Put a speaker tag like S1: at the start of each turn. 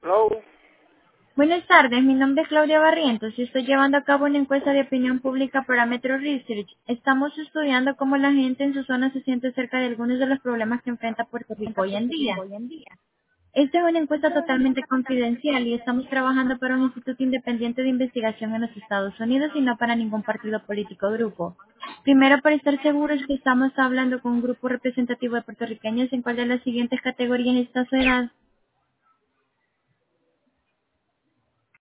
S1: Hello.
S2: Buenas tardes, mi nombre es Claudia Barrientos y estoy llevando a cabo una encuesta de opinión pública para Metro Research. Estamos estudiando cómo la gente en su zona se siente acerca de algunos de los problemas que enfrenta Puerto Rico hoy en día. Esta es una encuesta totalmente confidencial y estamos trabajando para un instituto independiente de investigación en los Estados Unidos y no para ningún partido político o grupo. Primero, para estar seguros que estamos hablando con un grupo representativo de puertorriqueños, ¿en cuál de las siguientes categorías está su edad?